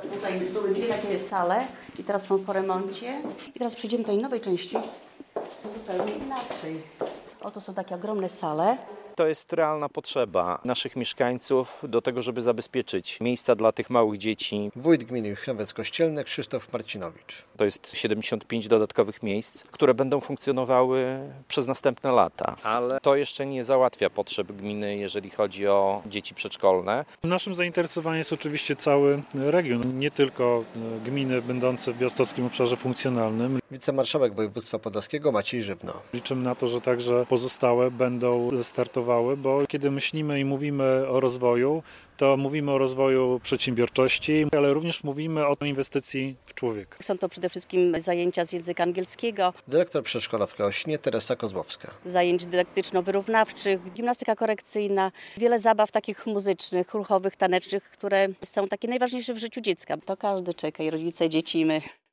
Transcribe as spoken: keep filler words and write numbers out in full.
Tutaj były dwie takie sale i teraz są po remoncie. I teraz przejdziemy do tej nowej części zupełnie inaczej. Oto są takie ogromne sale. To jest realna potrzeba naszych mieszkańców do tego, żeby zabezpieczyć miejsca dla tych małych dzieci. Wójt gminy Juchnowiec Kościelny Krzysztof Marcinowicz. To jest siedemdziesiąt pięć dodatkowych miejsc, które będą funkcjonowały przez następne lata. Ale to jeszcze nie załatwia potrzeb gminy, jeżeli chodzi o dzieci przedszkolne. Naszym zainteresowaniem jest oczywiście cały region, nie tylko gminy będące w Białostockim Obszarze Funkcjonalnym. Wicemarszałek województwa podlaskiego Maciej Żywno. Liczymy na to, że także pozostałe będą startowały, bo kiedy myślimy i mówimy o rozwoju, to mówimy o rozwoju przedsiębiorczości, ale również mówimy o inwestycji w człowieka. Są to przede wszystkim zajęcia z języka angielskiego, Dyrektor przedszkola w Kleośnie Teresa Kozłowska. zajęć dydaktyczno-wyrównawczych, gimnastyka korekcyjna, wiele zabaw takich muzycznych, ruchowych, tanecznych, które są takie najważniejsze w życiu dziecka. To każdy czeka, i rodzice, i dzieci, i my.